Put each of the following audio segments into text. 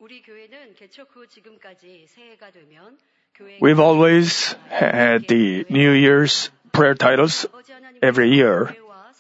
We've always had the New Year's prayer titles every year.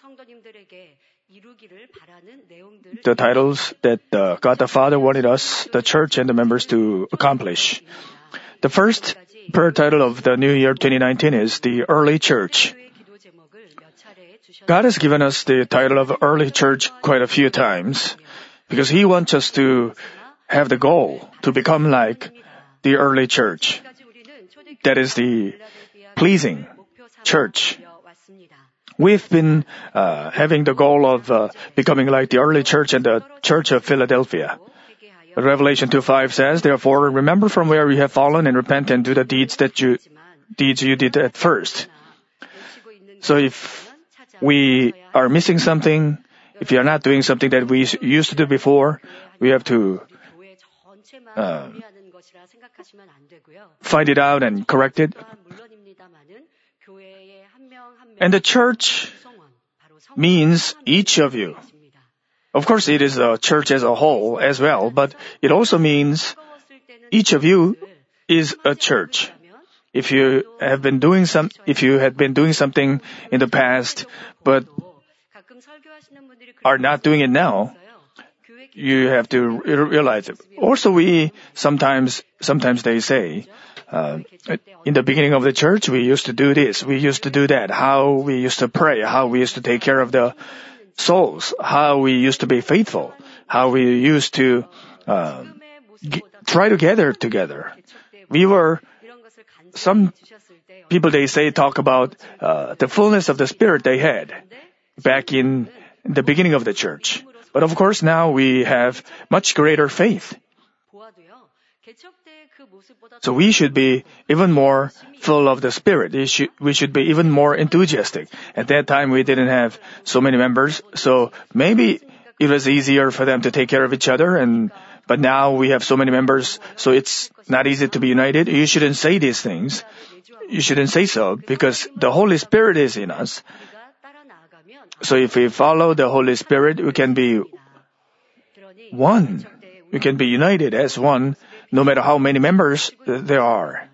The titles that God the Father wanted us, the church and the members to accomplish. The first prayer title of the New Year 2019 is the Early Church. God has given us the title of Early Church quite a few times because He wants us to have the goal to become like the early church. That is the pleasing church. We've been having the goal of becoming like the early church and the Church of Philadelphia. Revelation 2:5 says, "Therefore, remember from where you have fallen and repent and do the deeds you did at first." So if we are missing something, if we are not doing something that we used to do before, we have to find it out and correct it. And the church means each of you. Of course, it is a church as a whole as well, but it also means each of you is a church. If you had been doing something in the past, but are not doing it now, you have to realize it. Also, sometimes they say, in the beginning of the church, we used to do this, we used to do that, how we used to pray, how we used to take care of the souls, how we used to be faithful, how we used to try to gather together. Some people, they say, talk about the fullness of the Spirit they had back in the beginning of the church. But of course, now we have much greater faith. So we should be even more full of the Spirit. We should be even more enthusiastic. At that time, we didn't have so many members, so maybe it was easier for them to take care of each other. But now we have so many members, so it's not easy to be united. You shouldn't say these things. You shouldn't say so, because the Holy Spirit is in us. So if we follow the Holy Spirit, we can be one. We can be united as one, no matter how many members there are.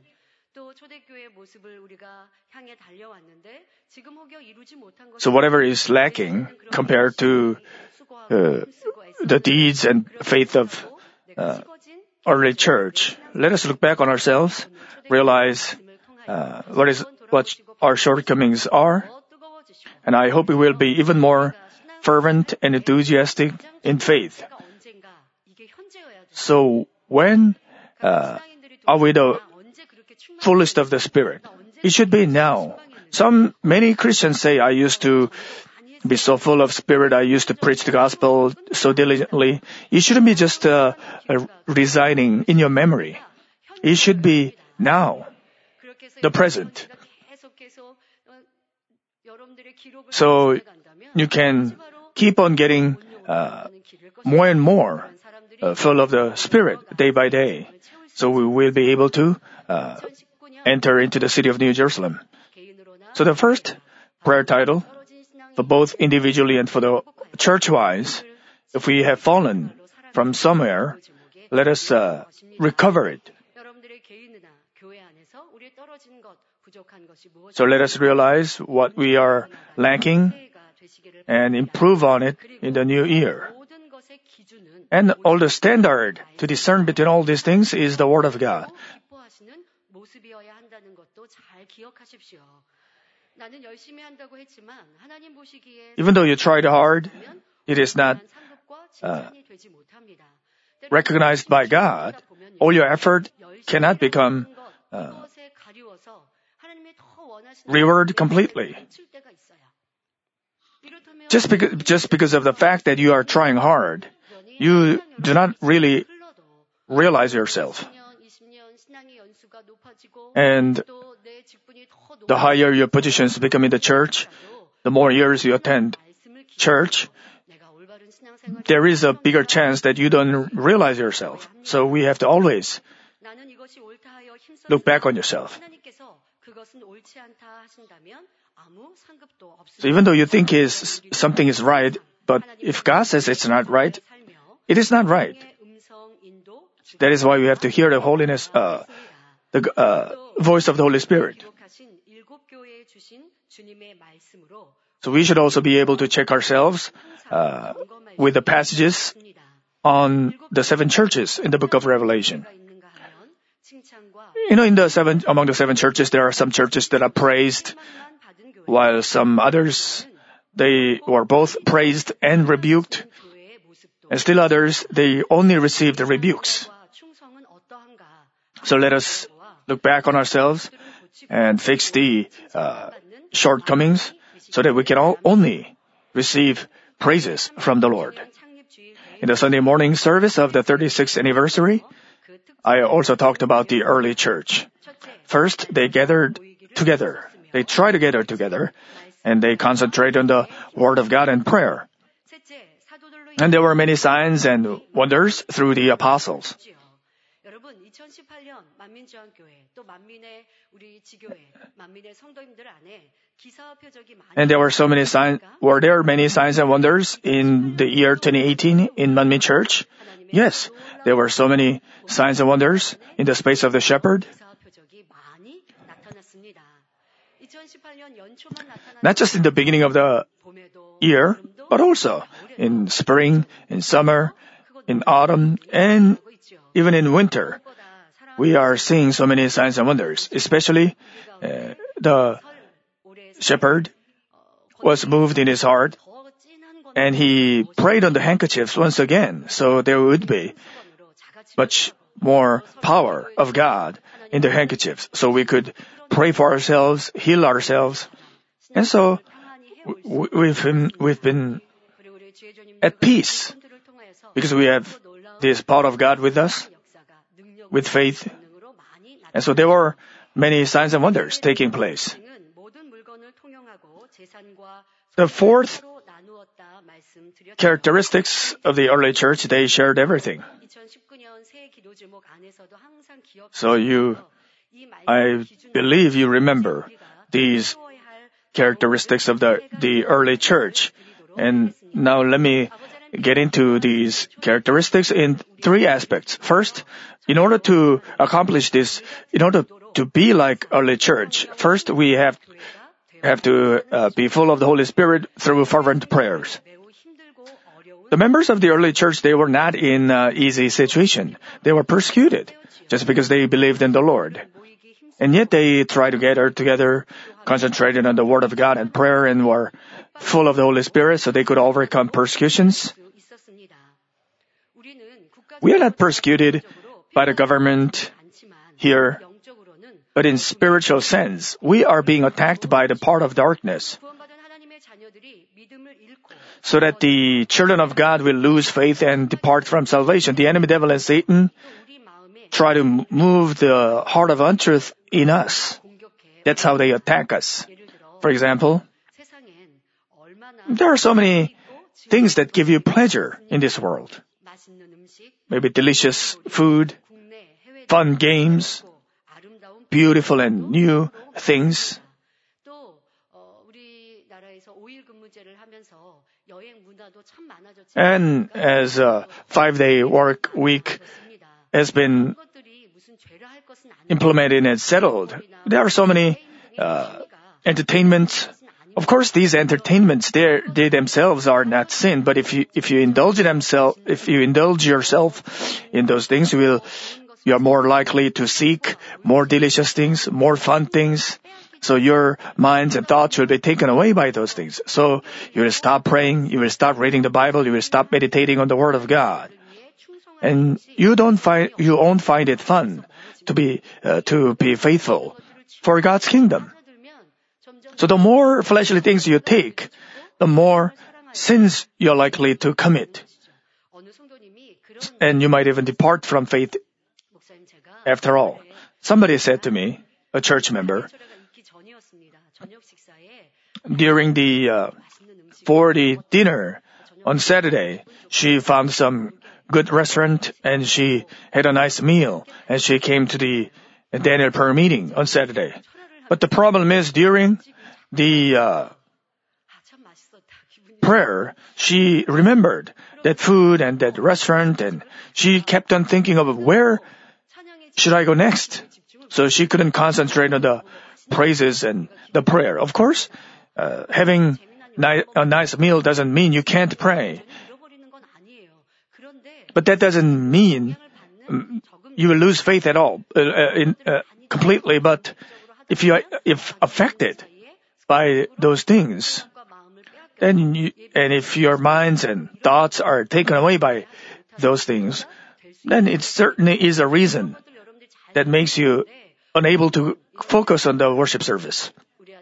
So whatever is lacking compared to the deeds and faith of early church, let us look back on ourselves, realize what our shortcomings are, and I hope we will be even more fervent and enthusiastic in faith. So when are we the fullest of the Spirit? It should be now. Many Christians say, I used to be so full of Spirit, I used to preach the gospel so diligently. It shouldn't be just residing in your memory. It should be now, the present. So you can keep on getting more and more full of the Spirit day by day. So we will be able to enter into the city of New Jerusalem. So the first prayer title, for both individually and for the church-wise, if we have fallen from somewhere, let us recover it. So let us realize what we are lacking and improve on it in the new year. And all the standard to discern between all these things is the Word of God. Even though you tried hard, it is not recognized by God. All your effort cannot become rewarded completely. Just because of the fact that you are trying hard, you do not really realize yourself. And the higher your positions become in the church, the more years you attend church, there is a bigger chance that you don't realize yourself. So we have to always look back on yourself. So even though you think something is right, but if God says it's not right, it is not right. That is why we have to hear the voice of the Holy Spirit. So we should also be able to check ourselves with the passages on the 7 churches in the book of Revelation. Among the 7 churches, there are some churches that are praised, while some others, they were both praised and rebuked, and still others, they only received the rebukes. So let us look back on ourselves and fix the shortcomings so that we can only receive praises from the Lord. In the Sunday morning service of the 36th anniversary, I also talked about the early church. First, they gathered together. They tried to gather together, and they concentrated on the Word of God and prayer. And there were many signs and wonders through the apostles. And there were many signs and wonders in the year 2018 in Manmin Church? Yes, there were so many signs and wonders in the space of the shepherd. Not just in the beginning of the year, but also in spring, in summer, in autumn, and even in winter. We are seeing so many signs and wonders, especially the shepherd was moved in his heart, and he prayed on the handkerchiefs once again, so there would be much more power of God in the handkerchiefs, so we could pray for ourselves, heal ourselves. And so we've been at peace because we have this power of God with us, with faith. And so there were many signs and wonders taking place. The 4th characteristics of the early church, they shared everything. So I believe you remember these characteristics of the early church. And now let me get into these characteristics in 3 aspects. First, in order to accomplish this, in order to be like early church, first we have to be full of the Holy Spirit through fervent prayers. The members of the early church, they were not in an easy situation. They were persecuted just because they believed in the Lord. And yet they tried to gather together, concentrated on the Word of God and prayer, and were full of the Holy Spirit so they could overcome persecutions. We are not persecuted by the government here, but in spiritual sense, we are being attacked by the part of darkness, so that the children of God will lose faith and depart from salvation. The enemy devil and Satan try to move the heart of untruth in us. That's how they attack us. For example, there are so many things that give you pleasure in this world. Maybe delicious food, fun games, beautiful and new things. And as a 5-day work week has been implemented and settled, there are so many entertainments. Of course, these entertainments, they themselves are not sin, but if you indulge yourself in those things, you are more likely to seek more delicious things, more fun things. So your minds and thoughts will be taken away by those things. So you will stop praying, you will stop reading the Bible, you will stop meditating on the Word of God. And you won't find it fun to be faithful for God's kingdom. So the more fleshly things you take, the more sins you're likely to commit. And you might even depart from faith after all. Somebody said to me, a church member, during for the dinner on Saturday, she found some good restaurant and she had a nice meal and she came to the Daniel prayer meeting on Saturday. But the problem is during the prayer, she remembered that food and that restaurant, and she kept on thinking of where should I go next? So she couldn't concentrate on the praises and the prayer. Of course, having a nice meal doesn't mean you can't pray. But that doesn't mean you will lose faith at all, completely. But if affected by those things, and if your minds and thoughts are taken away by those things, then it certainly is a reason that makes you unable to focus on the worship service.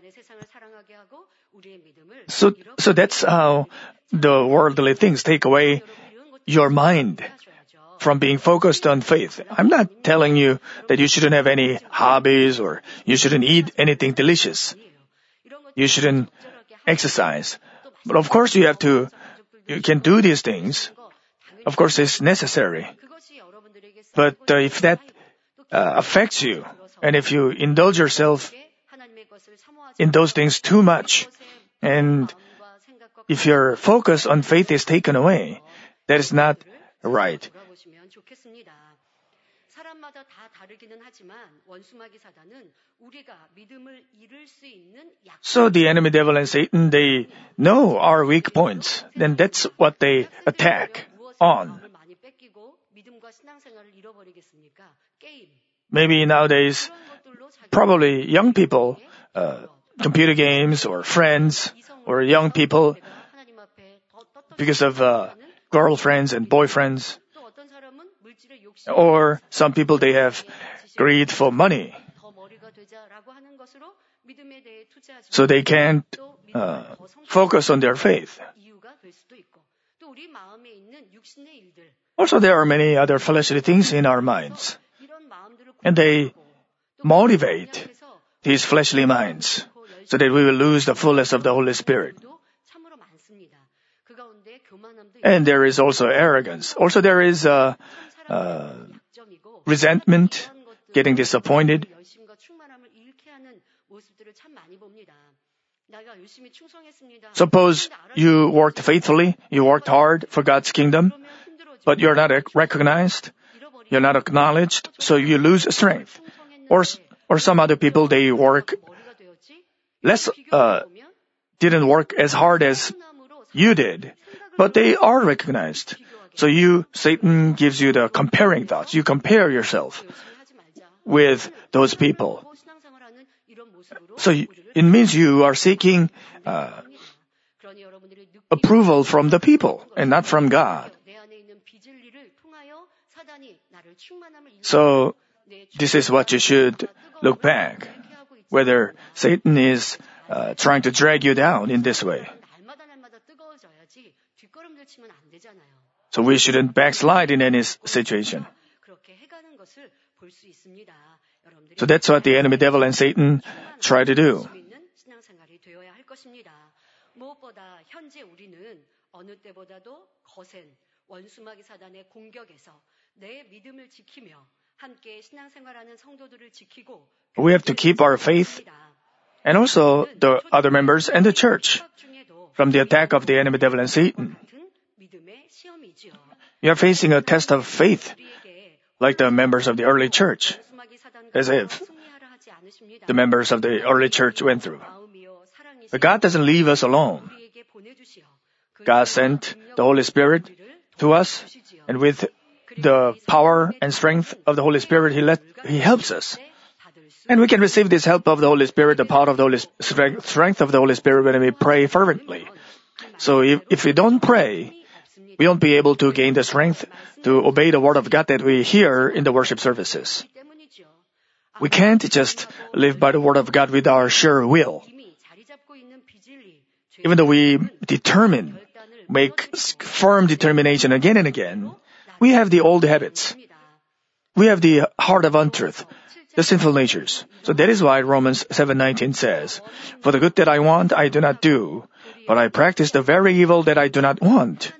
So that's how the worldly things take away your mind from being focused on faith. I'm not telling you that you shouldn't have any hobbies or you shouldn't eat anything delicious. You shouldn't exercise. But of course you can do these things. Of course it's necessary. But if that affects you, and if you indulge yourself in those things too much, and if your focus on faith is taken away, that is not right. So the enemy devil and Satan, they know our weak points. Then that's what they attack on. Maybe nowadays, probably young people, computer games or friends or young people, because of girlfriends and boyfriends. Or some people, they have greed for money. So they can't focus on their faith. Also, there are many other fleshly things in our minds. And they motivate these fleshly minds so that we will lose the fullness of the Holy Spirit. And there is also arrogance. Also, there is resentment, getting disappointed. Suppose you worked faithfully, you worked hard for God's kingdom, but you're not recognized, you're not acknowledged, so you lose strength. Or some other people, they work didn't work as hard as you did, but they are recognized. So Satan gives you the comparing thoughts. You compare yourself with those people. So it means you are seeking approval from the people and not from God. So this is what you should look back, whether Satan is trying to drag you down in this way. So we shouldn't backslide in any situation. So that's what the enemy devil and Satan try to do. We have to keep our faith and also the other members and the church from the attack of the enemy devil and Satan. You are facing a test of faith, like the members of the early church, as if the members of the early church went through. But God doesn't leave us alone. God sent the Holy Spirit to us, and with the power and strength of the Holy Spirit, He helps us. And we can receive this help of the Holy Spirit, the power of the Holy strength of the Holy Spirit when we pray fervently. So if we don't pray, we won't be able to gain the strength to obey the Word of God that we hear in the worship services. We can't just live by the Word of God with our sure will. Even though we make firm determination again and again, we have the old habits. We have the heart of untruth, the sinful natures. So that is why Romans 7:19 says, "For the good that I want, I do not do, but I practice the very evil that I do not want."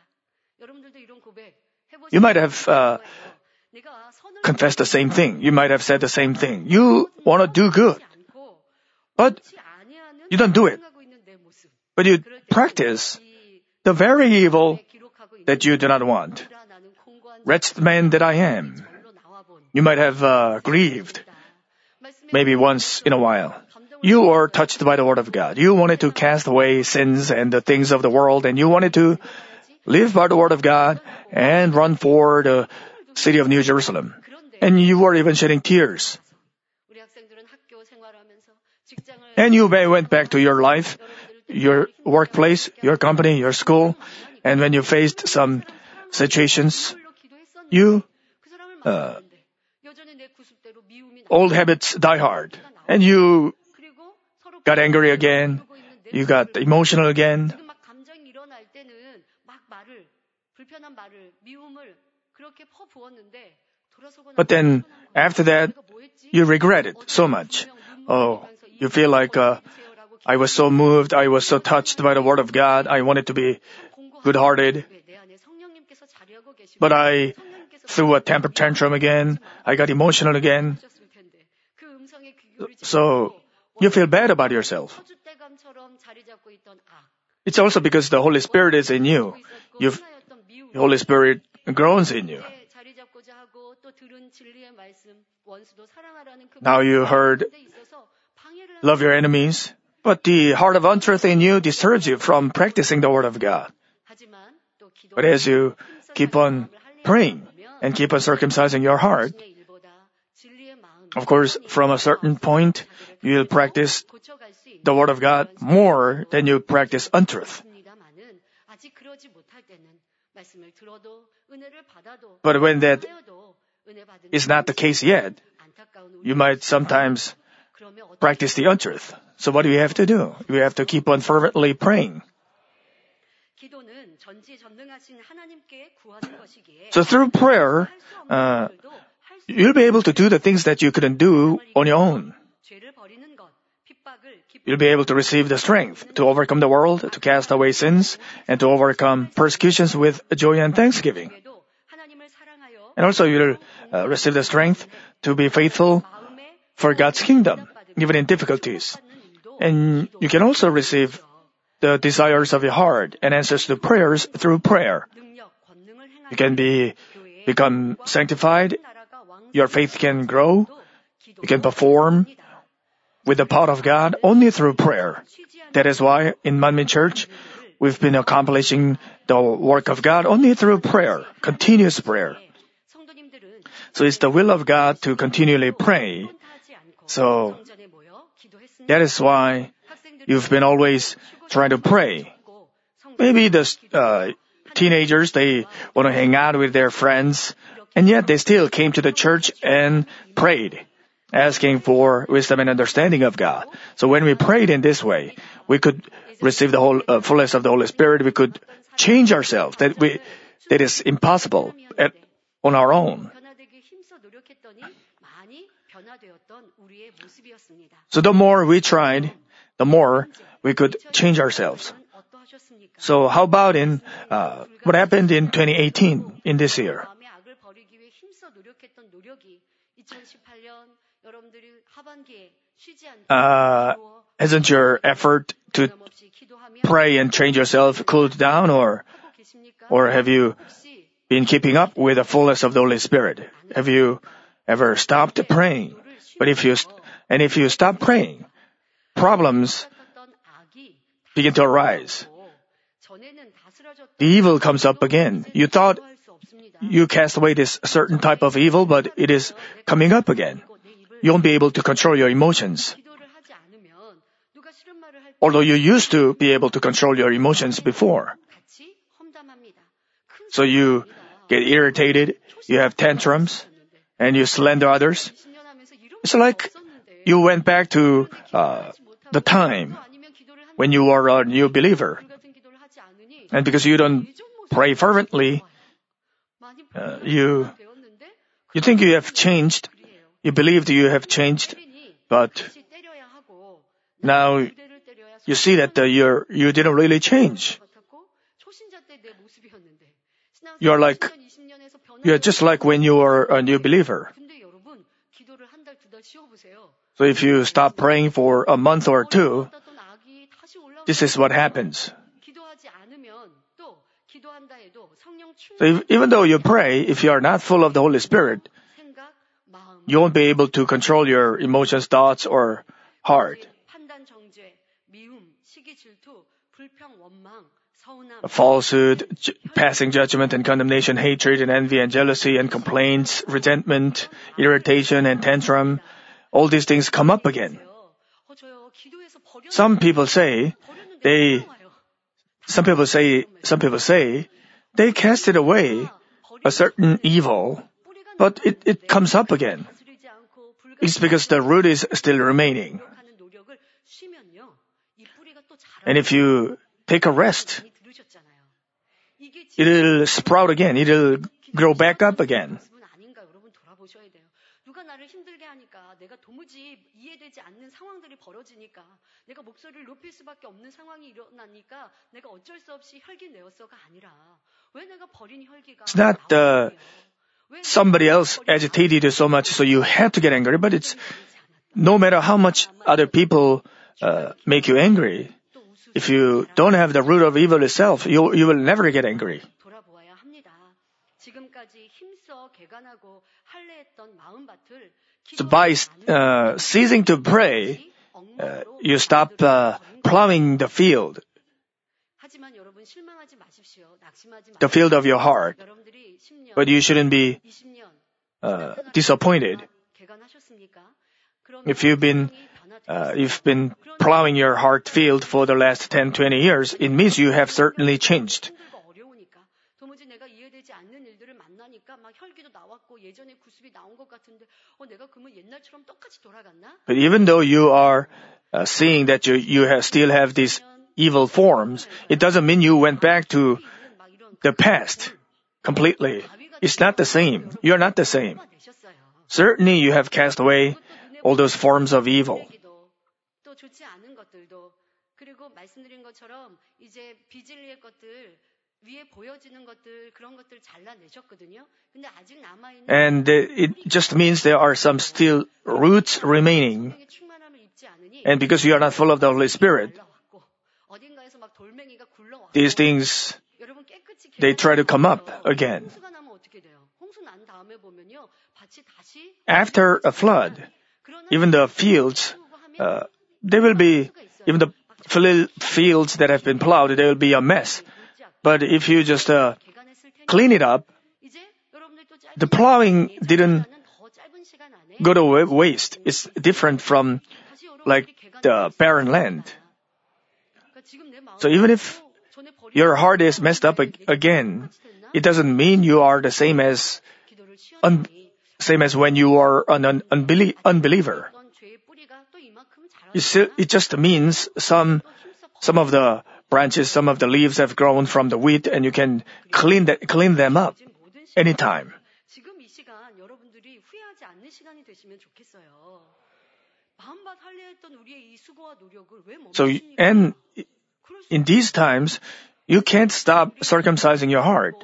You might have confessed the same thing. You might have said the same thing. You want to do good, but you don't do it. But you practice the very evil that you do not want. Wretched man that I am. You might have grieved, maybe once in a while. You were touched by the word of God. You wanted to cast away sins and the things of the world, and you wanted to live by the word of God and run for the city of New Jerusalem. And you were even shedding tears. And you went back to your life, your workplace, your company, your school, and when you faced some situations, old habits die hard. And you got angry again. You got emotional again. But then, after that, you regret it so much. Oh, you feel like, I was so moved, I was so touched by the word of God, I wanted to be good-hearted. But I threw a temper tantrum again, I got emotional again. So, you feel bad about yourself. It's also because the Holy Spirit is in you. The Holy Spirit groans in you. Now you heard, love your enemies, but the heart of untruth in you disturbs you from practicing the word of God. But as you keep on praying and keep on circumcising your heart, of course, from a certain point, you'll practice the word of God more than you practice untruth. But when that is not the case yet, you might sometimes practice the untruth. So what do you have to do? You have to keep on fervently praying. So through prayer, you'll be able to do the things that you couldn't do on your own. You'll be able to receive the strength to overcome the world, to cast away sins, and to overcome persecutions with joy and thanksgiving. And also you'll receive the strength to be faithful for God's kingdom, even in difficulties. And you can also receive the desires of your heart and answers to prayers through prayer. You can become sanctified. Your faith can grow. You can perform with the power of God only through prayer. That is why in Manmin Church, we've been accomplishing the work of God only through prayer, continuous prayer. So it's the will of God to continually pray. So that is why you've been always trying to pray. Maybe the teenagers, they want to hang out with their friends, and yet they still came to the church and prayed, asking for wisdom and understanding of God. So when we prayed in this way, we could receive the whole fullness of the Holy Spirit. We could change ourselves. That is impossible on our own. So the more we tried, the more we could change ourselves. So how about what happened in 2018, in this year? Hasn't your effort to pray and change yourself cooled down, or have you been keeping up with the fullness of the Holy Spirit? Have you ever stopped praying? But if you stop praying, problems begin to arise. The evil comes up again. You thought you cast away this certain type of evil, but it is coming up again. You won't be able to control your emotions. Although you used to be able to control your emotions before. So you get irritated, you have tantrums, and you slander others. It's like you went back to the time when you were a new believer. And because you don't pray fervently, you think you have changed. You believed you have changed, but now you see that you didn't really change. You're just like when you were a new believer. So if you stop praying for a month or two, this is what happens. So even though you pray, if you are not full of the Holy Spirit, you won't be able to control your emotions, thoughts, or heart. Falsehood, passing judgment and condemnation, hatred and envy and jealousy and complaints, resentment, irritation and tantrum, all these things come up again. Some people say they cast it away, a certain evil, but it comes up again. It's because the root is still remaining. And if you take a rest, it'll sprout again. It'll grow back up again. 내가 도무지 이해되지 않는 상황들이 벌어지니까 내가 목소리를 높일 수밖에 없는 상황이 일어나니까 내가 어쩔 수 없이 혈기 내었어가 아니라 왜 내가 버린 혈기가 It's not somebody else agitated you so much so you have to get angry, but it's no matter how much other people make you angry, if you don't have the root of evil itself, you will never get angry. 돌아보아야 합니다. 지금까지 힘써 개간하고 할례했던 마음밭을 So by ceasing to pray, you stop plowing the field of your heart. But you shouldn't be disappointed. If you've been plowing your heart field for the last 10, 20 years, it means you have certainly changed. But even though you are seeing that you still have these evil forms, it doesn't mean you went back to the past completely. It's not the same. You're not the same. Certainly you have cast away all those forms of evil. And it just means there are some still roots remaining. And because you are not full of the Holy Spirit, these things, they try to come up again. After a flood, even the fields, even the fields that have been plowed, they will be a mess. But if you just clean it up, the plowing didn't go to waste. It's different from like the barren land. So even if your heart is messed up again, it doesn't mean you are the same as when you are an unbeliever. It just means some of the branches, some of the leaves have grown from the wheat, and you can clean them up anytime. So, and in these times, you can't stop circumcising your heart.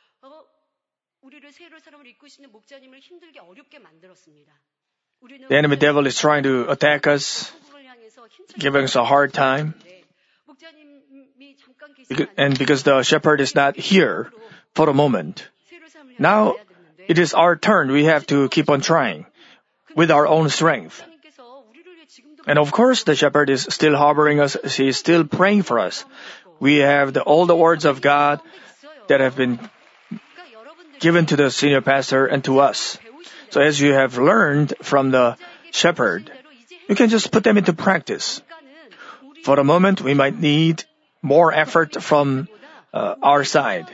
The enemy devil is trying to attack us, giving us a hard time. And because the shepherd is not here for the moment, now it is our turn. We have to keep on trying with our own strength. And of course, the shepherd is still harboring us. He is still praying for us. We have all the words of God that have been given to the senior pastor and to us. So as you have learned from the shepherd, you can just put them into practice. For the moment, we might need more effort from our side.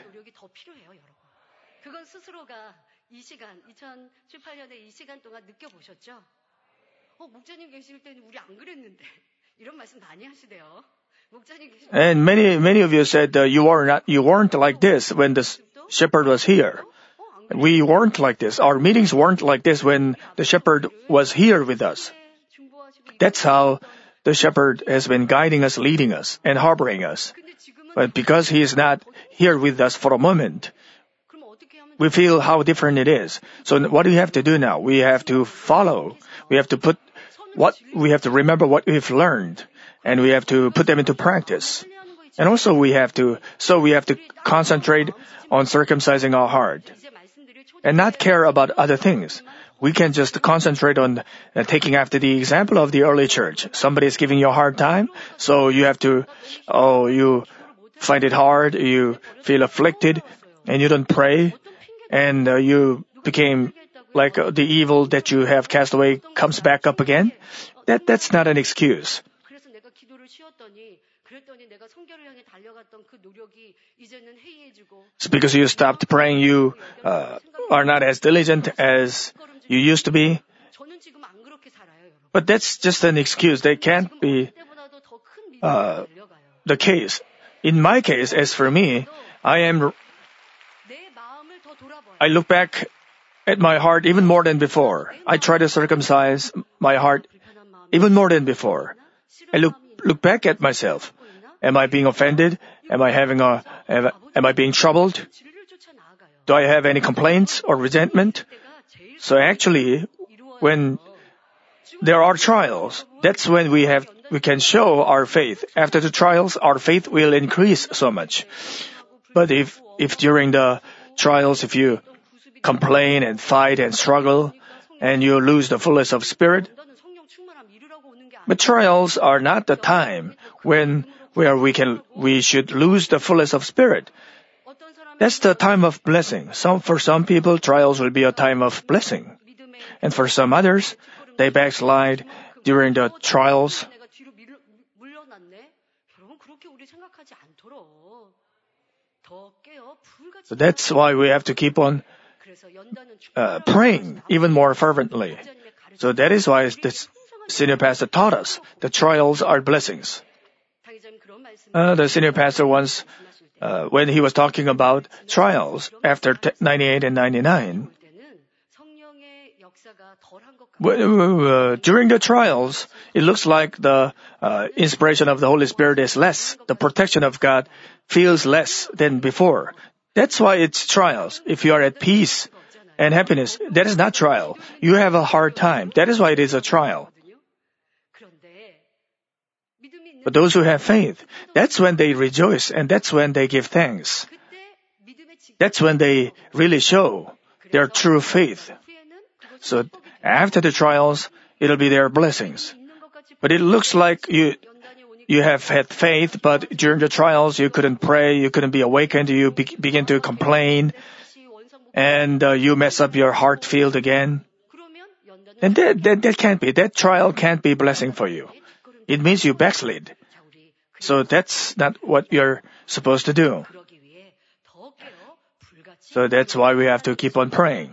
And many of you said you weren't like this when the shepherd was here. We weren't like this. Our meetings weren't like this when the shepherd was here with us. That's how the shepherd has been guiding us, leading us, and harboring us. But because he is not here with us for a moment, we feel how different it is. So what do we have to do now? We have to follow. We have to remember what we've learned, and we have to put them into practice. And also we have to concentrate on circumcising our heart and not care about other things. We can just concentrate on taking after the example of the early church. Somebody is giving you a hard time, so you have to, you find it hard, you feel afflicted, and you don't pray, and you became like the evil that you have cast away comes back up again. That's not an excuse. It's because you stopped praying, you are not as diligent as you used to be. But that's just an excuse. That can't be the case. In my case, as for me, I look back at my heart even more than before. I try to circumcise my heart even more than before. I look back at myself. Am I being offended? Am I being troubled? Do I have any complaints or resentment? So actually, when there are trials, that's when we can show our faith. After the trials, our faith will increase so much. But if during the trials, if you complain and fight and struggle, and you lose the fullness of spirit, but trials are not the time where we should lose the fullness of spirit. That's the time of blessing. For some people, trials will be a time of blessing. And for some others, they backslide during the trials. So that's why we have to keep on praying even more fervently. So that is why the senior pastor taught us the trials are blessings. The senior pastor once, when he was talking about trials after 98 and 99, during the trials, it looks like the inspiration of the Holy Spirit is less. The protection of God feels less than before. That's why it's trials. If you are at peace and happiness, that is not trial. You have a hard time. That is why it is a trial. But those who have faith, that's when they rejoice and that's when they give thanks. That's when they really show their true faith. So after the trials, it'll be their blessings. But it looks like you have had faith, but during the trials, you couldn't pray, you couldn't be awakened, you begin to complain, and you mess up your heart field again. And that can't be. That trial can't be blessing for you. It means you backslid. So that's not what you're supposed to do. So that's why we have to keep on praying.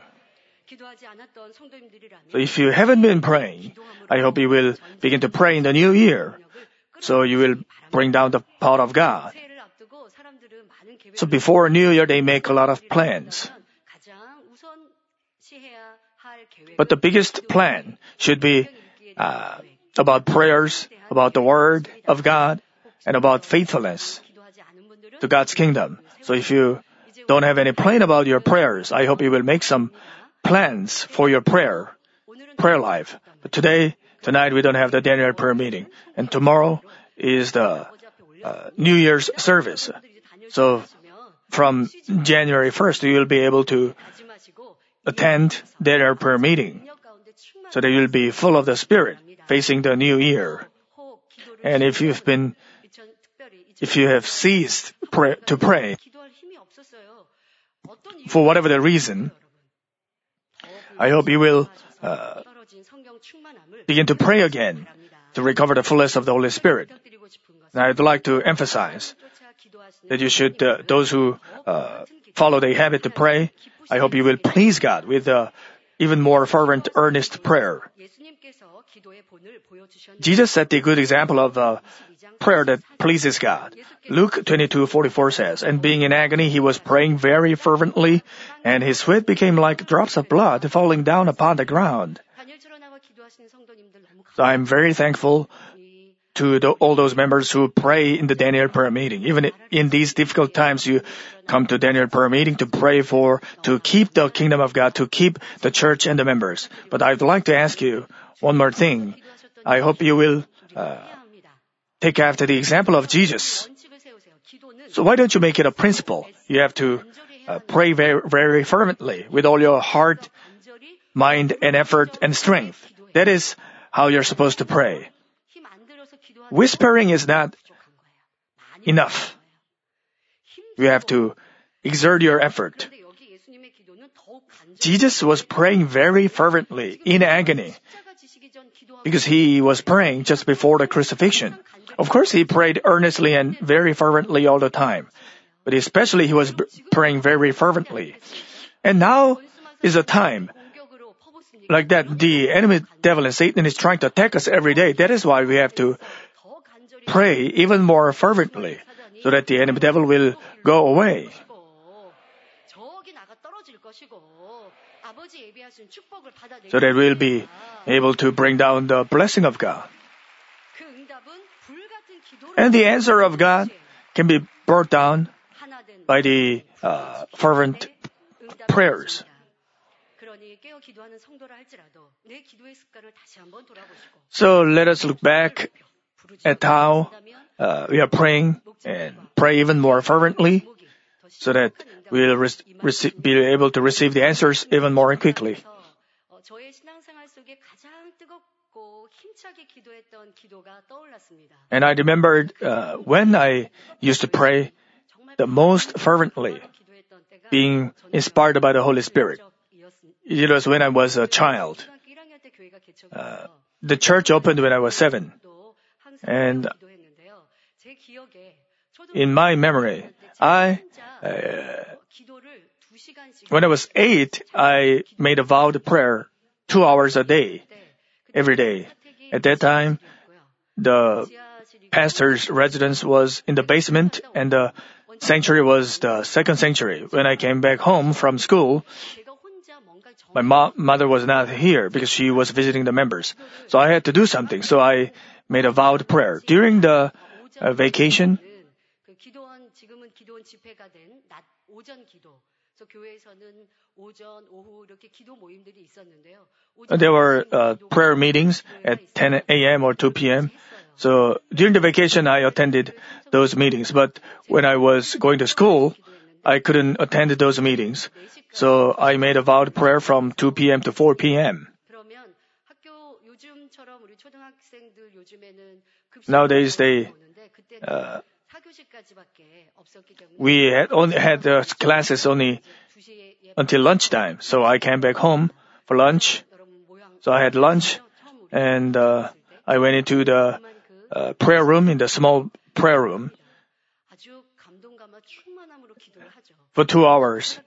So if you haven't been praying, I hope you will begin to pray in the new year. So you will bring down the power of God. So before New Year, they make a lot of plans. But the biggest plan should be about prayers, about the Word of God, and about faithfulness to God's kingdom. So if you don't have any plan about your prayers, I hope you will make some plans for your prayer life. But tonight we don't have the Daniel prayer meeting. And tomorrow is the New Year's service. So from January 1st, you will be able to attend Daniel prayer meeting. So that you'll be full of the Spirit facing the new year. And if you have ceased to pray, for whatever the reason, I hope you will begin to pray again to recover the fullness of the Holy Spirit. And I'd like to emphasize that you should, those who follow the habit to pray, I hope you will please God with even more fervent, earnest prayer. Jesus set the good example of prayer that pleases God. Luke 22:44 says, "And being in agony, he was praying very fervently, and his sweat became like drops of blood falling down upon the ground." So I'm very thankful to all those members who pray in the Daniel prayer meeting. Even in these difficult times, you come to Daniel prayer meeting to pray to keep the kingdom of God, to keep the church and the members. But I'd like to ask you one more thing. I hope you will take after the example of Jesus. So why don't you make it a principle? You have to pray very, very fervently with all your heart, mind, and effort and strength. That is how you're supposed to pray. Whispering is not enough. You have to exert your effort. Jesus was praying very fervently in agony because he was praying just before the crucifixion. Of course, he prayed earnestly and very fervently all the time, but especially he was praying very fervently. And now is a time like that the enemy devil and Satan is trying to attack us every day. That is why we have to pray even more fervently so that the enemy devil will go away. So that we'll be able to bring down the blessing of God. And the answer of God can be brought down by the fervent prayers. So let us look back at how we are praying and pray even more fervently so that we'll be able to receive the answers even more quickly. And I remembered when I used to pray the most fervently, being inspired by the Holy Spirit. It was when I was a child. The church opened when I was 7. And in my memory, when I was 8, I made a vowed prayer 2 hours a day, every day. At that time, the pastor's residence was in the basement and the sanctuary was the second sanctuary. When I came back home from school, my mother was not here because she was visiting the members. So I had to do something. So I made a vowed prayer. During the vacation, there were prayer meetings at 10 a.m. or 2 p.m. So during the vacation, I attended those meetings. But when I was going to school, I couldn't attend those meetings. So I made a vowed prayer from 2 p.m. to 4 p.m. Nowadays, we only had classes only until lunchtime. So I came back home for lunch. So I had lunch and I went into the prayer room, in the small prayer room for 2 hours.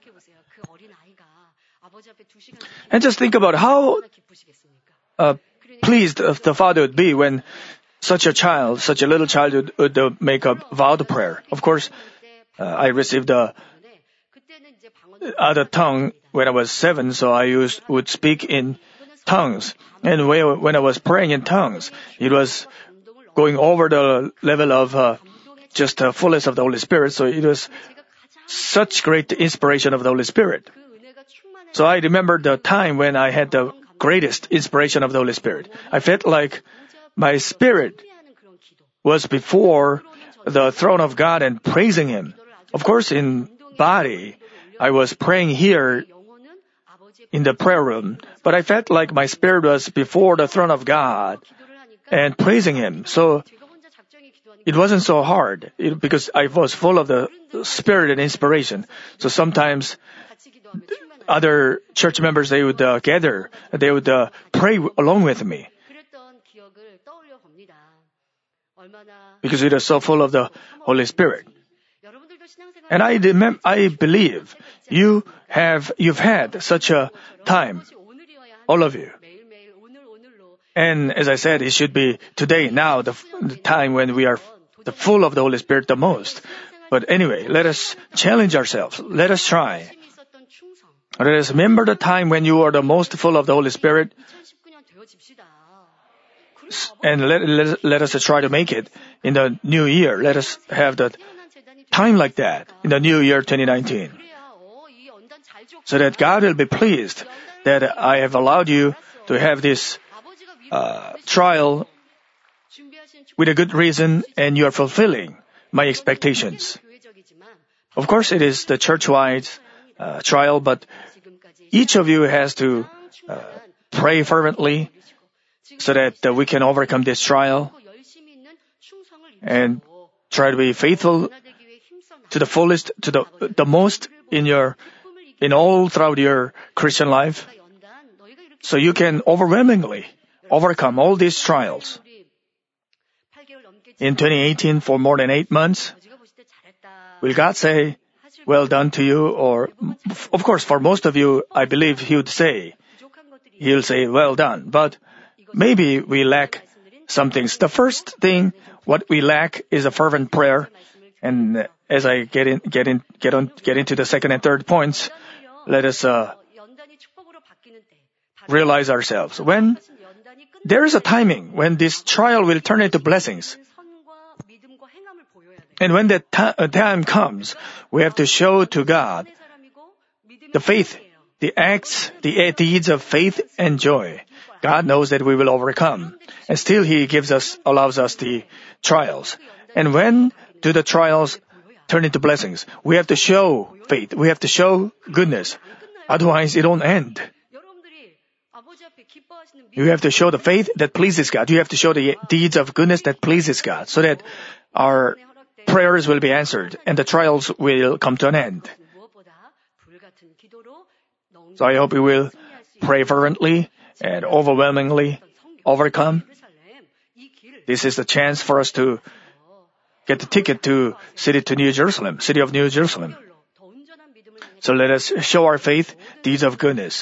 And just think about how pleased the Father would be when such a little child would make a vowed prayer. Of course, I received the other tongue when I was 7, so I would speak in tongues. And when I was praying in tongues, it was going over the level of just the fullness of the Holy Spirit. So it was such great inspiration of the Holy Spirit. So I remember the time when I had the greatest inspiration of the Holy Spirit. I felt like my spirit was before the throne of God and praising Him. Of course, in body, I was praying here in the prayer room, but I felt like my spirit was before the throne of God and praising Him. So it wasn't so hard because I was full of the Spirit and inspiration. So sometimes other church members, they would gather, they would pray along with me because it is so full of the Holy Spirit. And I believe you've had such a time, all of you. And as I said, it should be today, now, the time when we are full of the Holy Spirit the most. But anyway, let us challenge ourselves. Let us try. Let us remember the time when you are the most full of the Holy Spirit. And let us try to make it in the new year. Let us have the time like that in the new year 2019. So that God will be pleased that I have allowed you to have this trial with a good reason and you are fulfilling my expectations. Of course, it is the church-wide trial, but each of you has to pray fervently so that we can overcome this trial and try to be faithful to the fullest, to the most in all throughout your Christian life, so you can overwhelmingly overcome all these trials. In 2018, for more than 8 months, will God say, "Well done" to you? Or, of course, for most of you, I believe He'll say, "Well done." But maybe we lack some things. The first thing, what we lack is a fervent prayer. And as I get into the second and third points, let us realize ourselves. When there is a timing when this trial will turn into blessings. And when that time comes, we have to show to God the faith, the acts, the deeds of faith and joy. God knows that we will overcome. And still He allows us the trials. And when do the trials turn into blessings? We have to show faith. We have to show goodness. Otherwise, it won't end. You have to show the faith that pleases God. You have to show the deeds of goodness that pleases God, so that our prayers will be answered and the trials will come to an end. So I hope you will pray fervently and overwhelmingly overcome. This is the chance for us to get the ticket to city of New Jerusalem. So let us show our faith, deeds of goodness.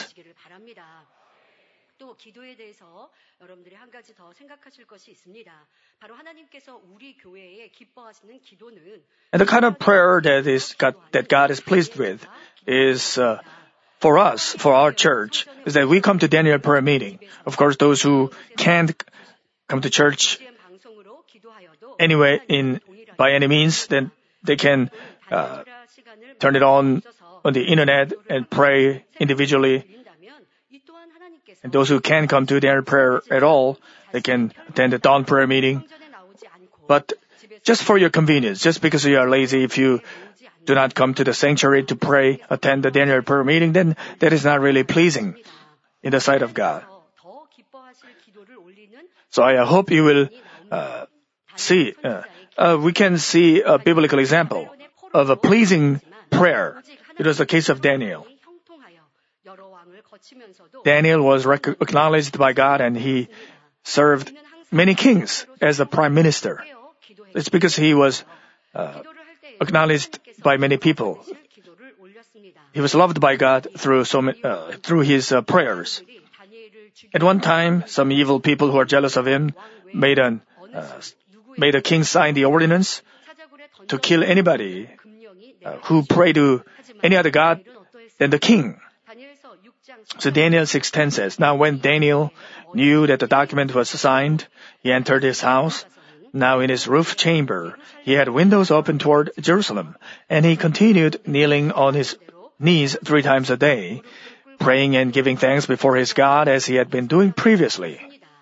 기도에 대해서 여러분들이 한 가지 더 생각하실 것이 있습니다. 바로 하나님께서 우리 교회에 기뻐하시는 기도는 And the kind of prayer that God is pleased with is for us, for our church, is that we come to Daniel prayer meeting. Of course, those who can't come to church anyway by any means, then they can turn it on the internet and pray individually. And those who can't come to their prayer at all, they can attend the dawn prayer meeting. But just for your convenience, just because you are lazy, if you do not come to the sanctuary to pray, attend the Daniel prayer meeting, then that is not really pleasing in the sight of God. So I hope you will see, we can see a biblical example of a pleasing prayer. It was the case of Daniel. Daniel was acknowledged by God and he served many kings as a prime minister. It's because he was acknowledged by many people. He was loved by God through his prayers. At one time, some evil people who are jealous of him made a king sign the ordinance to kill anybody who prayed to any other god than the king. So Daniel 6:10 says, "Now when Daniel knew that the document was signed, he entered his house. Now in his roof chamber, he had windows open toward Jerusalem, and he continued kneeling on his knees 3 times a day, praying and giving thanks before his God as he had been doing previously."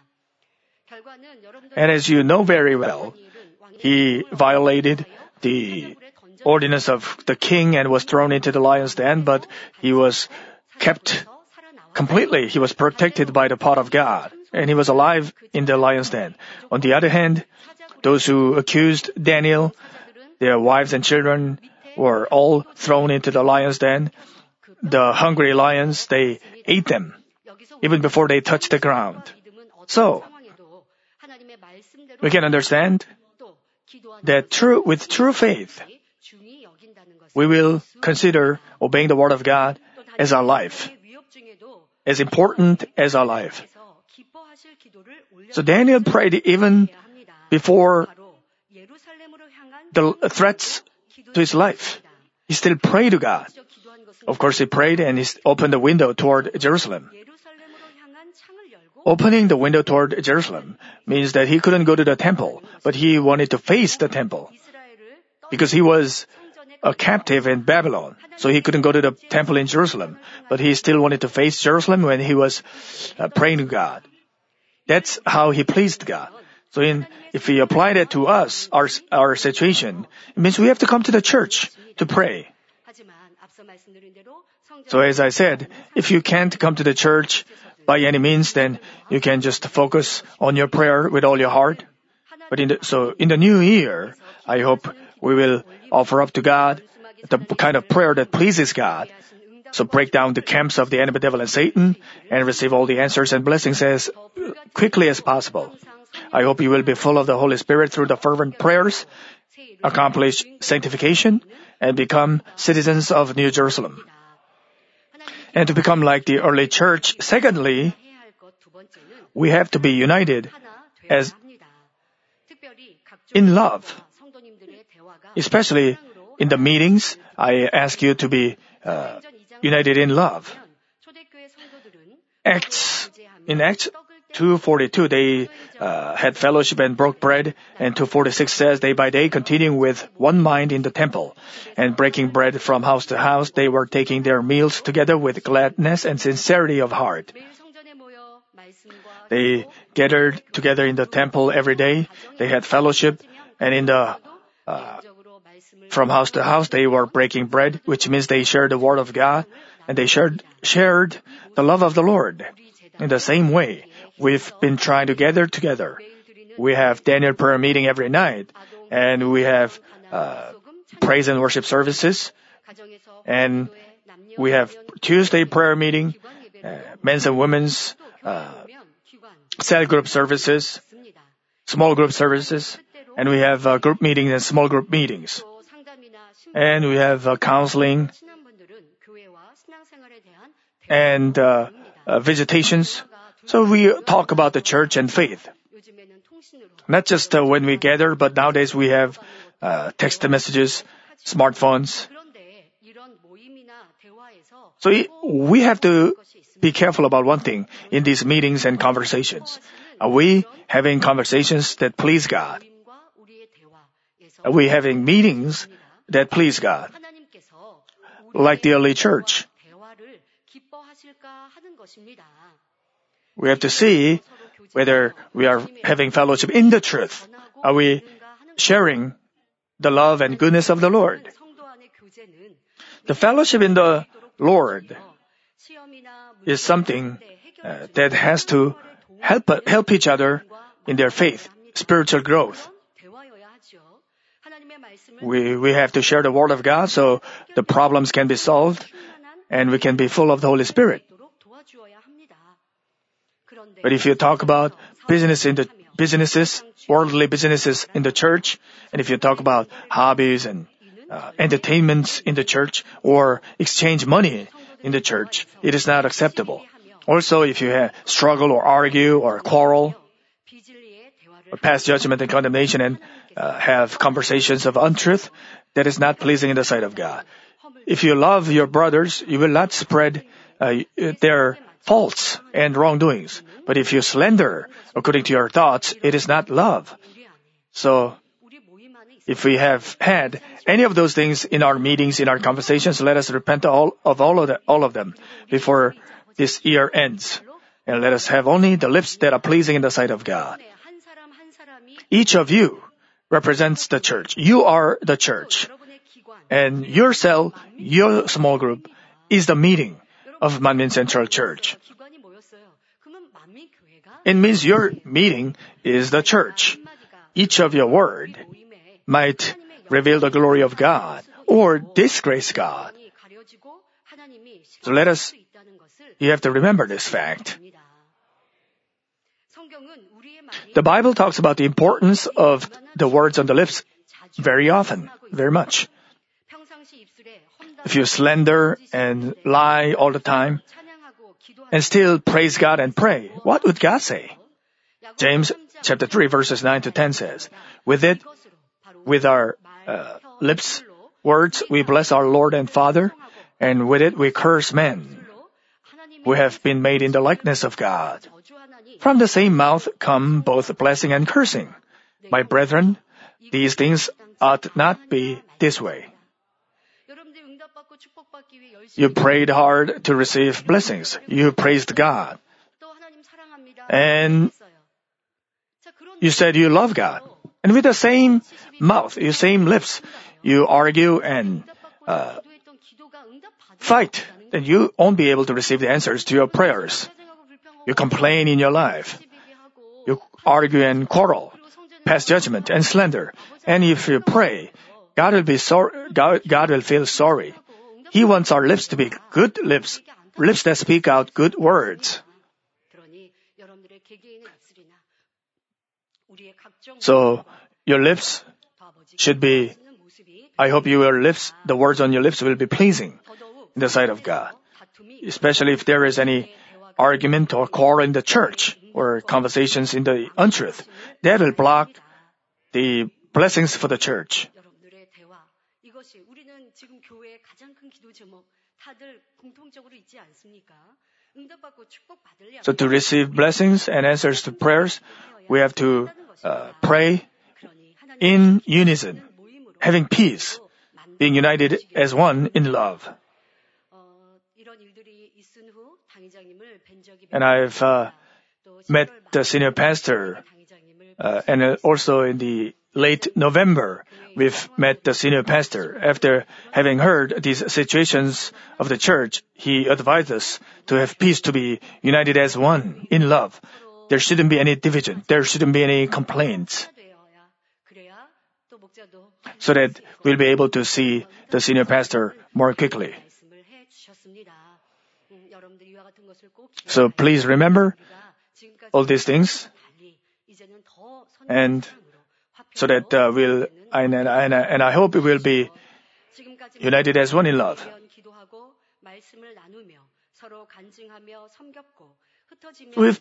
And as you know very well, he violated the ordinance of the king and was thrown into the lion's den, but he was kept completely. He was protected by the power of God, and he was alive in the lion's den. On the other hand, those who accused Daniel, their wives and children, were all thrown into the lion's den. The hungry lions, they ate them, even before they touched the ground. So, we can understand that with true faith, we will consider obeying the word of God as our life, as important as our life. So Daniel prayed even before the threats to his life. He still prayed to God. Of course, he prayed and he opened the window toward Jerusalem. Opening the window toward Jerusalem means that he couldn't go to the temple, but he wanted to face the temple because he was a captive in Babylon. So he couldn't go to the temple in Jerusalem, but he still wanted to face Jerusalem when he was praying to God. That's how he pleased God. So if we apply that to us, our situation, it means we have to come to the church to pray. So as I said, if you can't come to the church by any means, then you can just focus on your prayer with all your heart. But in the new year, I hope we will offer up to God the kind of prayer that pleases God. So break down the camps of the enemy, devil, and Satan, and receive all the answers and blessings as quickly as possible. I hope you will be full of the Holy Spirit through the fervent prayers, accomplish sanctification, and become citizens of New Jerusalem. And to become like the early church, secondly, we have to be united as in love. Especially in the meetings, I ask you to be united in love. In Acts 2:42, they had fellowship and broke bread, and 2:46 says, day by day, continuing with one mind in the temple, and breaking bread from house to house, they were taking their meals together with gladness and sincerity of heart. They gathered together in the temple every day. They had fellowship, and from house to house, they were breaking bread, which means they shared the word of God, and they shared the love of the Lord. In the same way, we've been trying to gather together. We have Daniel prayer meeting every night, and we have praise and worship services, and we have Tuesday prayer meeting, men's and women's cell group services, small group services, and we have group meetings and small group meetings. And we have counseling and visitations. So we talk about the church and faith. Not just when we gather, but nowadays we have text messages, smartphones. So we have to be careful about one thing in these meetings and conversations. Are we having conversations that please God? Are we having meetings that please God? Like the early church. We have to see whether we are having fellowship in the truth. Are we sharing the love and goodness of the Lord? The fellowship in the Lord is something that has to help each other in their faith, spiritual growth. We have to share the Word of God so the problems can be solved and we can be full of the Holy Spirit. But if you talk about worldly businesses in the church, and if you talk about hobbies and entertainments in the church, or exchange money in the church, it is not acceptable. Also, if you struggle or argue or quarrel, or pass judgment and condemnation and have conversations of untruth, that is not pleasing in the sight of God. If you love your brothers, you will not spread their faults and wrongdoings. But if you slander according to your thoughts, it is not love. So, if we have had any of those things in our meetings, in our conversations, let us repent of all of them before this year ends. And let us have only the lips that are pleasing in the sight of God. Each of you represents the church. You are the church. And your cell, your small group, is the meeting of Manmin Central Church. It means your meeting is the church. Each of your word might reveal the glory of God or disgrace God. So you have to remember this fact. The Bible talks about the importance of the words on the lips very often, very much. If you slander and lie all the time and still praise God and pray, what would God say? James chapter 3 verses 9 to 10 says, with our lips, words, we bless our Lord and Father, and with it we curse men. We have been made in the likeness of God. From the same mouth come both blessing and cursing. My brethren, these things ought not be this way. You prayed hard to receive blessings. You praised God. And you said you love God. And with the same mouth, your same lips, you argue and fight, then you won't be able to receive the answers to your prayers. You complain in your life. You argue and quarrel, pass judgment and slander. And if you pray, God will be sorry. God will feel sorry. He wants our lips to be good lips that speak out good words. So your lips should be, I hope the words on your lips will be pleasing in the sight of God. Especially if there is any argument or quarrel in the church or conversations in the untruth, that will block the blessings for the church. So to receive blessings and answers to prayers, we have to pray in unison, having peace, being united as one in love. And I've met the senior pastor, and also in the late November, we've met the senior pastor. After having heard these situations of the church, he advised us to have peace, to be united as one in love. There shouldn't be any division. There shouldn't be any complaints. So that we'll be able to see the senior pastor more quickly. So please remember all these things, and so that and I hope we will be united as one in love. We've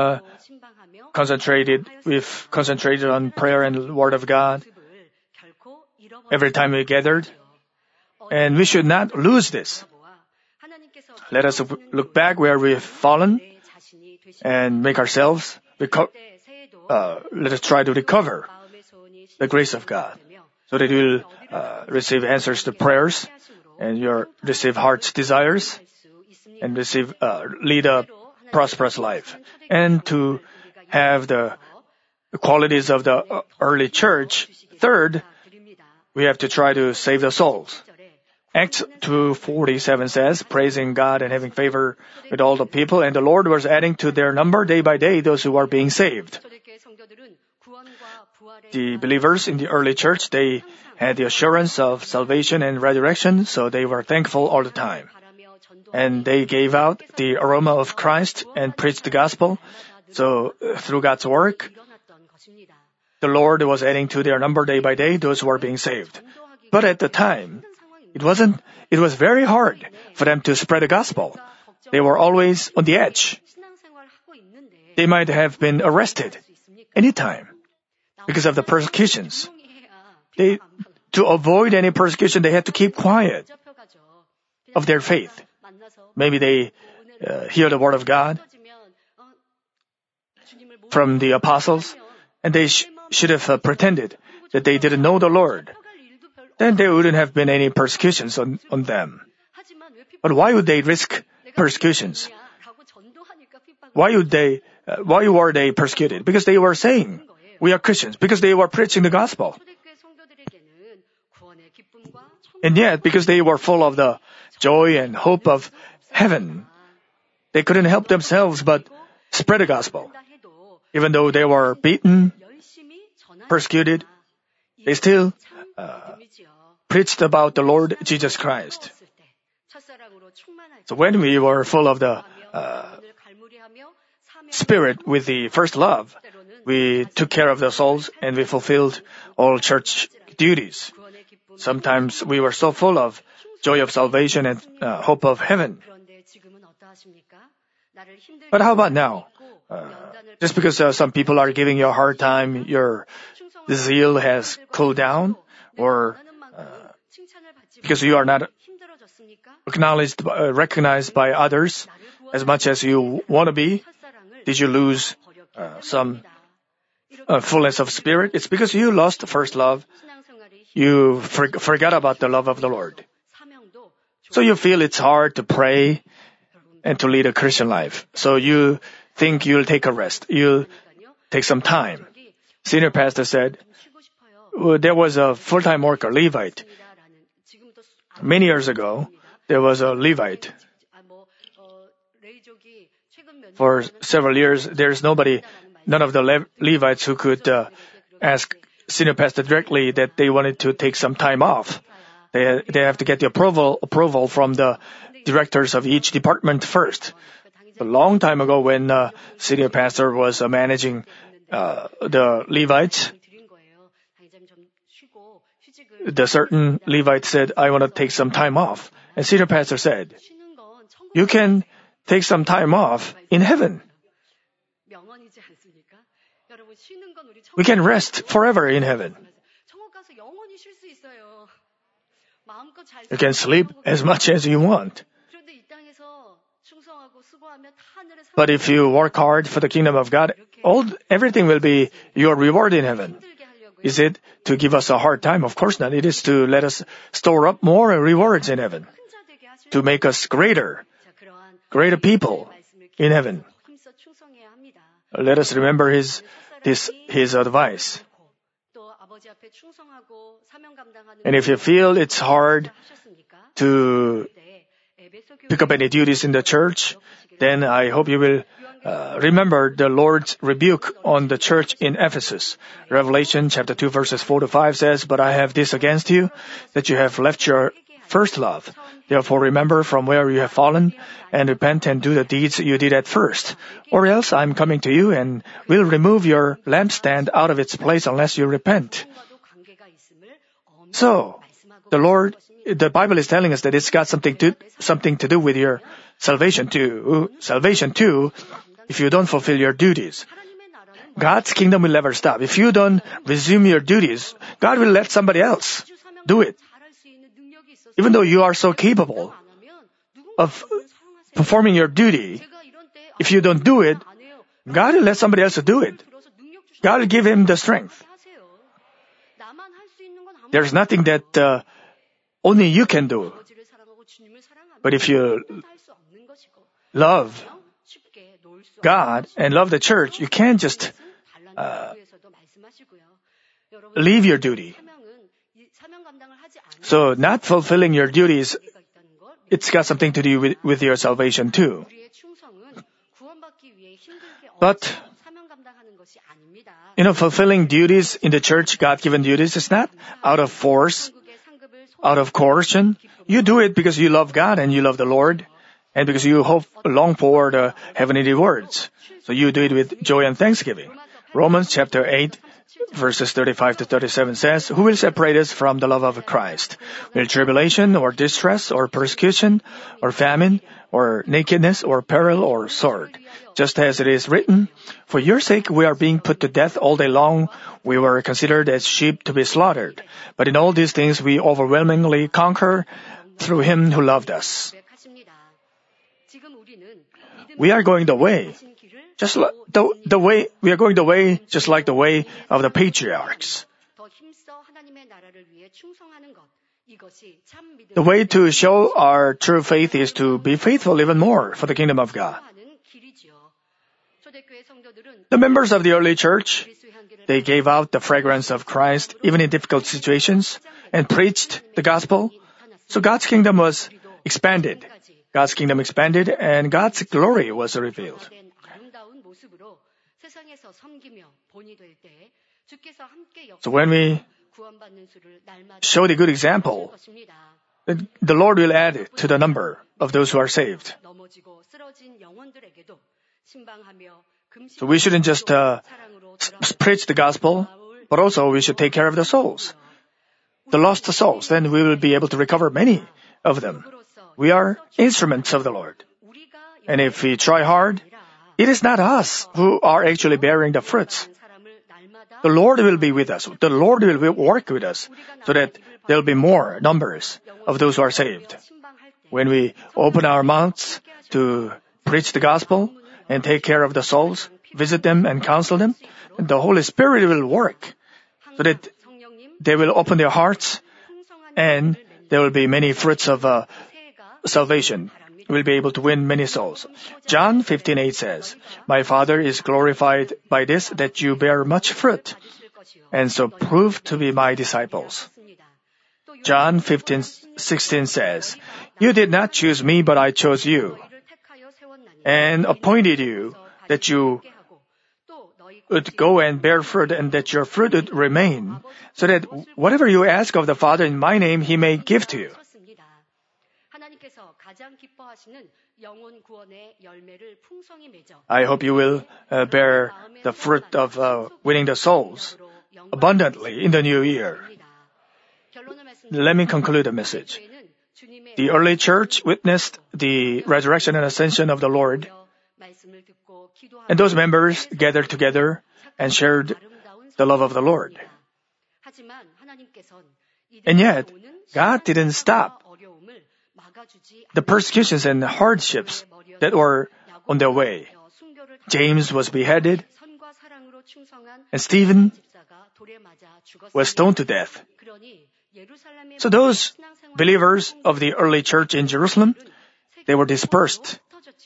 concentrated on prayer and Word of God every time we gathered, and we should not lose this. Let us look back where we have fallen and make ourselves let us try to recover the grace of God, so that you will receive answers to prayers, and you'll receive heart's desires, and lead a prosperous life, and to have the qualities of the early church. Third, we have to try to save the souls. Acts 2:47 says, praising God and having favor with all the people, and the Lord was adding to their number day by day those who are being saved. The believers in the early church, they had the assurance of salvation and resurrection, so they were thankful all the time. And they gave out the aroma of Christ and preached the gospel. So through God's work, the Lord was adding to their number day by day those who are being saved. But at the time, it was very hard for them to spread the gospel. They were always on the edge. They might have been arrested anytime because of the persecutions. To avoid any persecution, they had to keep quiet of their faith. Maybe they hear the word of God from the apostles, and they should have pretended that they didn't know the Lord. Then there wouldn't have been any persecutions on them. But why would they risk persecutions? Why were they persecuted? Because they were saying, we are Christians, because they were preaching the gospel. And yet, because they were full of the joy and hope of heaven, they couldn't help themselves but spread the gospel. Even though they were beaten, persecuted, they still preached about the Lord Jesus Christ. So when we were full of the Spirit with the first love, we took care of the souls and we fulfilled all church duties. Sometimes we were so full of joy of salvation and hope of heaven. But how about now? Just because some people are giving you a hard time, your zeal has cooled down, or because you are not recognized by others as much as you want to be, did you lose some fullness of spirit? It's because you lost the first love. You forgot about the love of the Lord. So you feel it's hard to pray and to lead a Christian life. So you think you'll take a rest. You'll take some time. senior pastor said, 쉬고 싶어요. there was a full-time worker, Levite. 지금도 Many years ago, there was a Levite. 레이족이 최근 몇 For several years, there's none of the Levites who could ask senior pastor directly that they wanted to take some time off. They have to get the approval from the directors of each department first. A long time ago, when senior pastor was managing the Levites, the certain Levite said, I want to take some time off. And senior pastor said, you can take some time off in heaven. 명언이지 않습니까? 여러분 쉬는 건 우리 We can rest forever in heaven. 천국 가서 영원히 쉴 수 있어요. 마음껏 잘 You can sleep as much as you want. 그런데 이 땅에서 충성하고 수고하면 다 하늘에 But if you work hard for the kingdom of God, everything will be your reward in heaven. 힘들게 하려고요. Is it to give us a hard time? Of course not. It is to let us store up more rewards in heaven, 혼자 되게 하실 to make us greater 자, 그러한 greater people in heaven. 힘써 충성해야 합니다. Let us remember his advice. 또 아버지 앞에 충성하고 사명 감당하는 And if you feel it's hard 하셨습니까? to 네, 에베소 교회 pick up any duties in the church, then I hope you will remember the Lord's rebuke on the church in Ephesus. Revelation chapter 2 verses 4 to 5 says, But I have this against you, that you have left your first love. Therefore remember from where you have fallen, and repent and do the deeds you did at first. Or else I'm coming to you and will remove your lampstand out of its place unless you repent. 과도 관계가 있음을 엄히 So, 말씀하고 the Bible is telling us that it's got something to do with your salvation too. Salvation too, if you don't fulfill your duties. 하나님의 나라는 God's kingdom will never stop. If you don't resume your duties, God will let somebody else 주 사명 do it. 잘할 수 있는 능력이 있어서 Even though you are so capable 안 하면 of 누군가는 사랑하세요. performing your duty, 제가 이런 때 if you don't do it, 안 해요. God will let somebody else do it. 들어서 능력 주셔서 God will give him the strength. 하세요. 나만 할 수 있는 건 아무것도 There's nothing that only you can do. 아버지를 사랑하고 주님을 사랑하면 But if you 할수 없는 것이고 love 그냥 쉽게 놓을 수 God and love the church, you can't just 달란트 에서도 말씀하시고요. 여러분 leave your duty. 사명은 이 사명 감당을 하지 않으면 So not fulfilling your duties, 의미가 있다는 걸 it's got something to do with your salvation too. 우리의 충성은 구원받기 위해 힘들게 But 사명 감당하는 것이 아닙니다. fulfilling duties in the church, God-given duties, is not out of force, 한국의 상급을 out of coercion. You do it because you love God and you love the Lord, and because you long for the heavenly rewards. So you do it with joy and thanksgiving. Romans chapter 8, verses 35 to 37 says, Who will separate us from the love of Christ? Will tribulation or distress or persecution or famine or nakedness or peril or sword? Just as it is written, For your sake we are being put to death all day long. We were considered as sheep to be slaughtered. But in all these things we overwhelmingly conquer through him who loved us. 지금 우리는 We are going the way, just like the way we are going the way, just like the way of the patriarchs. 더 힘써 하나님의 나라를 위해 충성하는 것 이것이 참 믿음. The way to show our true faith is to be faithful even more for the kingdom of God. 하는 길이지요. 초대교회 성도들은 The members of the early church, 그리스도의 향기를 they gave out the fragrance of Christ even in difficult situations and preached the gospel. So God's kingdom was expanded. God's kingdom expanded and God's glory was revealed. 된 아름다운 모습으로 세상에서 섬기며 본이 될 때 주께서 함께 So when we 구원받는 수를 날마다 show the good example, 것입니다. the Lord will add to the number of those who are saved. 넘어지고 쓰러진 영혼들에게도 신방하며 금식 So we shouldn't just 사랑으로 preach the gospel, but also we should take care of the souls, the lost souls. Then we will be able to recover many of them. We are instruments of the Lord. 우리가 And if we try hard, it is not us who are actually bearing the fruits. 사람을 날마다 The Lord will be with us. The Lord will work with us so that there will be more numbers of those who are saved. 신방할 때 When we open our mouths to preach the gospel and take care of the souls, visit them and counsel them, the Holy Spirit will work so that 성령님 they will open their hearts 풍성한 and there will be many fruits of salvation will be able to win many souls. John 15:8 says, "My Father is glorified by this, that you bear much fruit, and so prove to be my disciples." John 15:16 says, "You did not choose me, but I chose you, and appointed you, that you would go and bear fruit, and that your fruit would remain, so that whatever you ask of the Father in my name, He may give to you." I hope you will bear the fruit of winning the souls abundantly in the new year. Let me conclude the message. The early church witnessed the resurrection and ascension of the Lord, and those members gathered together and shared the love of the Lord. And yet, God didn't stop the persecutions and hardships that were on their way. James was beheaded, and Stephen was stoned to death. So those believers of the early church in Jerusalem, they were dispersed.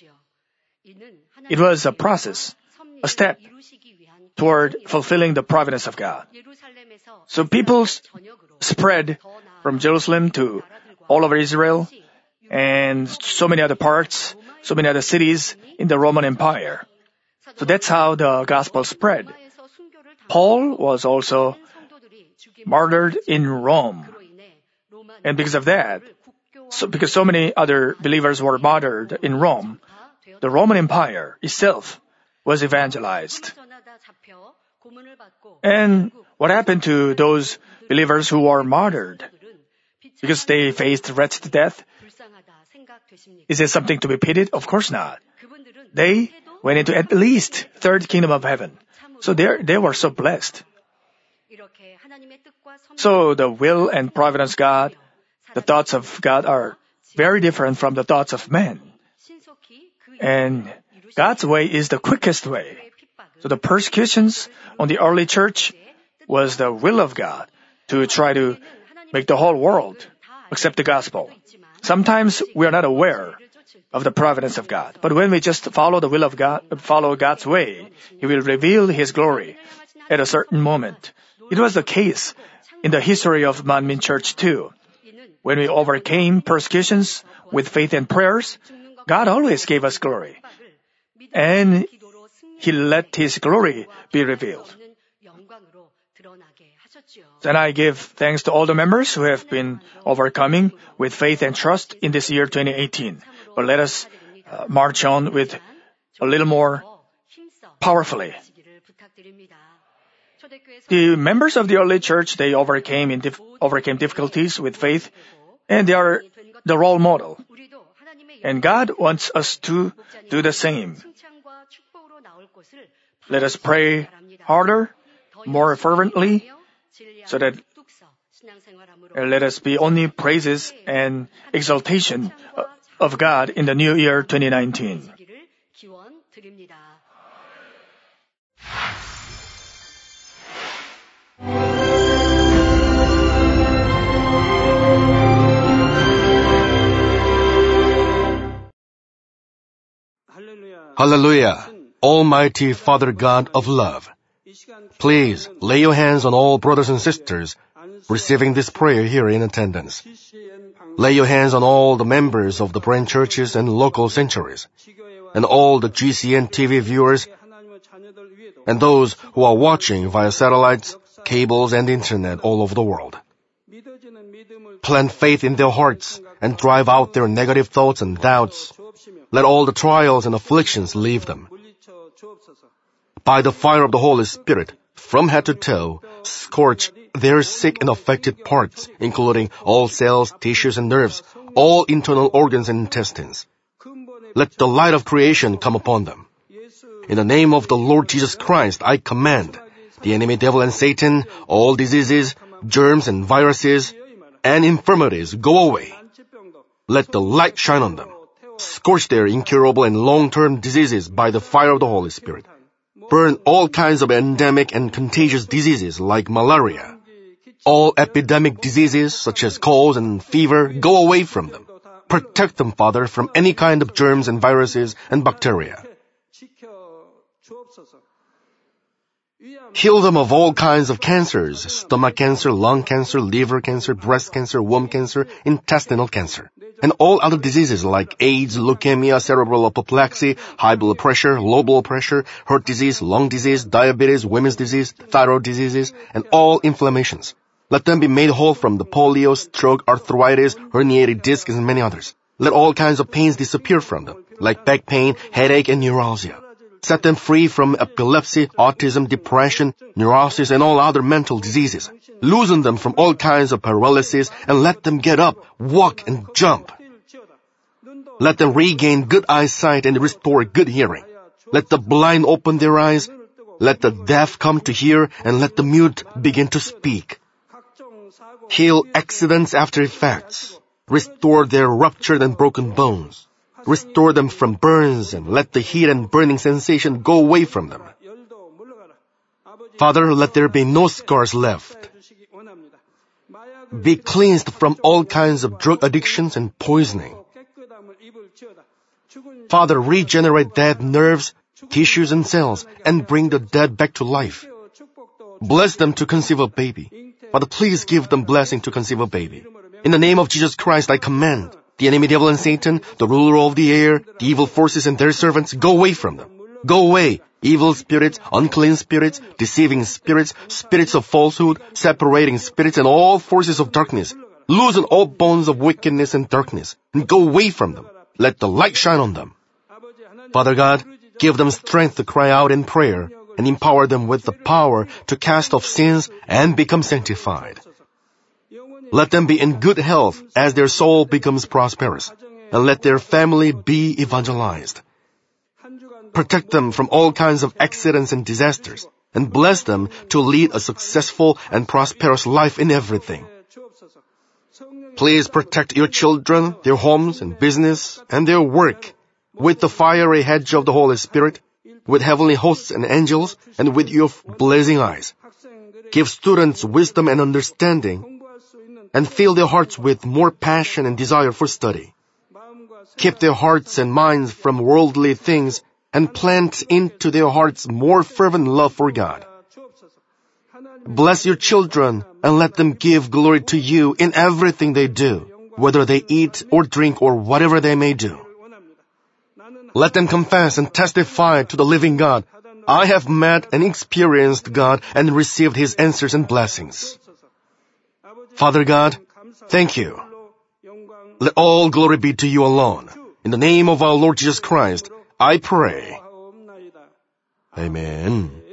It was a process, a step toward fulfilling the providence of God. So people spread from Jerusalem to all over Israel and so many other parts, so many other cities in the Roman Empire. So that's how the gospel spread. Paul was also martyred in Rome. And because of that, because so many other believers were martyred in Rome, the Roman Empire itself was evangelized. And what happened to those believers who were martyred? Because they faced wretched death? Is it something to be pitied? Of course not. They went into at least third kingdom of heaven. So they were so blessed. So the will and providence of God, the thoughts of God are very different from the thoughts of men. And God's way is the quickest way. So the persecutions on the early church was the will of God to try to make the whole world accept the gospel. Sometimes we are not aware of the providence of God. But when we just follow the will of God, follow God's way, He will reveal His glory at a certain moment. It was the case in the history of Manmin Church too. When we overcame persecutions with faith and prayers, God always gave us glory. And He let His glory be revealed. Then I give thanks to all the members who have been overcoming with faith and trust in this year 2018. But let us march on with a little more powerfully. The members of the early church, they overcame difficulties with faith, and they are the role model. And God wants us to do the same. Let us pray harder, more fervently, so that let us be only praises and exaltation of God in the new year 2019. Hallelujah, Almighty Father God of love. Please lay your hands on all brothers and sisters receiving this prayer here in attendance. Lay your hands on all the members of the branch churches and local sanctuaries, and all the GCN TV viewers, and those who are watching via satellites, cables, and internet all over the world. Plant faith in their hearts and drive out their negative thoughts and doubts. Let all the trials and afflictions leave them. By the fire of the Holy Spirit, from head to toe, scorch their sick and affected parts, including all cells, tissues, and nerves, all internal organs and intestines. Let the light of creation come upon them. In the name of the Lord Jesus Christ, I command the enemy devil and Satan, all diseases, germs and viruses, and infirmities go away. Let the light shine on them. Scorch their incurable and long-term diseases by the fire of the Holy Spirit. Burn all kinds of endemic and contagious diseases like malaria. All epidemic diseases such as colds and fever go away from them. Protect them, Father, from any kind of germs and viruses and bacteria. Heal them of all kinds of cancers, stomach cancer, lung cancer, liver cancer, breast cancer, womb cancer, intestinal cancer, and all other diseases like AIDS, leukemia, cerebral apoplexy, high blood pressure, low blood pressure, heart disease, lung disease, diabetes, women's disease, thyroid diseases, and all inflammations. Let them be made whole from the polio, stroke, arthritis, herniated discs, and many others. Let all kinds of pains disappear from them, like back pain, headache, and neuralgia. Set them free from epilepsy, autism, depression, neurosis, and all other mental diseases. Loosen them from all kinds of paralysis and let them get up, walk, and jump. Let them regain good eyesight and restore good hearing. Let the blind open their eyes. Let the deaf come to hear, and let the mute begin to speak. Heal accidents after effects. Restore their ruptured and broken bones. Restore them from burns and let the heat and burning sensation go away from them. Father, let there be no scars left. Be cleansed from all kinds of drug addictions and poisoning. Father, regenerate dead nerves, tissues, and cells and bring the dead back to life. Bless them to conceive a baby. Father, please give them blessing to conceive a baby. In the name of Jesus Christ, I command the enemy devil and Satan, the ruler of the air, the evil forces and their servants, go away from them. Go away, evil spirits, unclean spirits, deceiving spirits, spirits of falsehood, separating spirits, and all forces of darkness. Loosen all bonds of wickedness and darkness, and go away from them. Let the light shine on them. Father God, give them strength to cry out in prayer, and empower them with the power to cast off sins and become sanctified. Let them be in good health as their soul becomes prosperous, and let their family be evangelized. Protect them from all kinds of accidents and disasters, and bless them to lead a successful and prosperous life in everything. Please protect your children, their homes and business, and their work with the fiery hedge of the Holy Spirit, with heavenly hosts and angels, and with your blazing eyes. Give students wisdom and understanding, and fill their hearts with more passion and desire for study. Keep their hearts and minds from worldly things and plant into their hearts more fervent love for God. Bless your children and let them give glory to you in everything they do, whether they eat or drink or whatever they may do. Let them confess and testify to the living God, I have met and experienced God and received His answers and blessings. Father God, thank you. Let all glory be to you alone. In the name of our Lord Jesus Christ, I pray. Amen.